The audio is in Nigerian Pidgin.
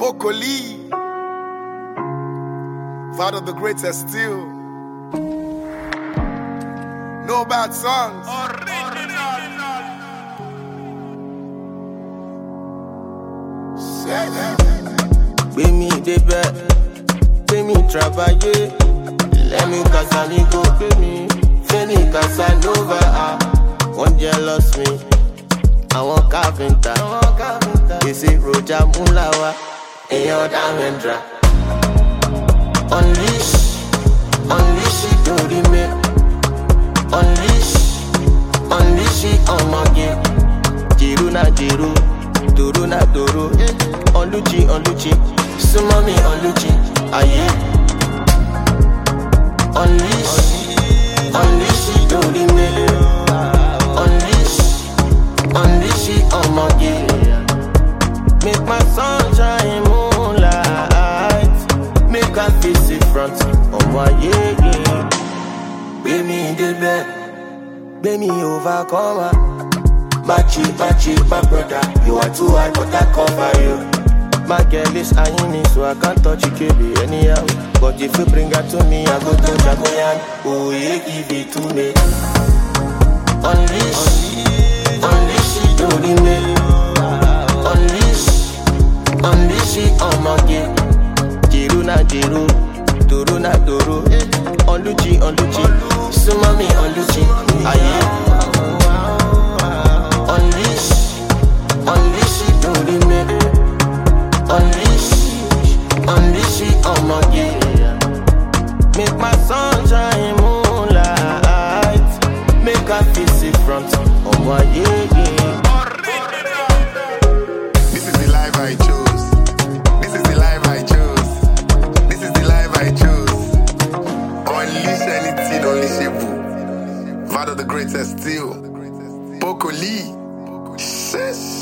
Bokoli, Father the greatest still. No bad songs. Gbé mi débẹ̀, gbé mi travailler. Let me Casanigo, gbé mi Fẹ́ni Casanova. Wọ́n jealous me, àwọn carpenter. Èsì Roja Mulawa, èèyàn Damendra. Unleash, unleash it lórí mi. Unleash, unleash it ọmọge. Jìrú na jìrú, dòró na dòró. Oluchi, Oluchi, súnmọ́ mi Oluchi, ayé. Unleash, unleash it lórí mi. Unleash, unleash it ọmọge. Make my sunshine moonlight. Make I face it front ọmọ ayé. Gbé mi débẹ̀, gbé mi overcomer. Machi, my brother, you are too high, but I cover you. My girl is eyeing me, so I can't touch you, KB, anyhow. But if you bring her to me, I go to Jagoyan. Oh, yeah, give it to me. Unleash, unleash it, don't me. Unleash, unleash it, on my game. Jiru na jiru, duru na duru. Oluchi, Oluchi, sumami Oluchi, aye. Unleash, unleash it, don't me. Unleash, unleash it on my game. Make my sunshine moonlight. Make I face it front on my yeah. This is the life I chose. This is the life I chose. This is the life I chose. Unleash anything, unleashable. Father the greatest still. Bokoli. Shush.